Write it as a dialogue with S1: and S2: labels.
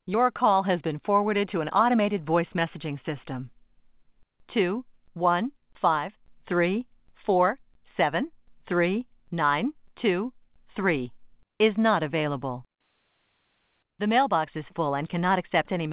S1: Your call has been forwarded to an automated voice messaging system. 21534739223 is not available. The mailbox is full and cannot accept any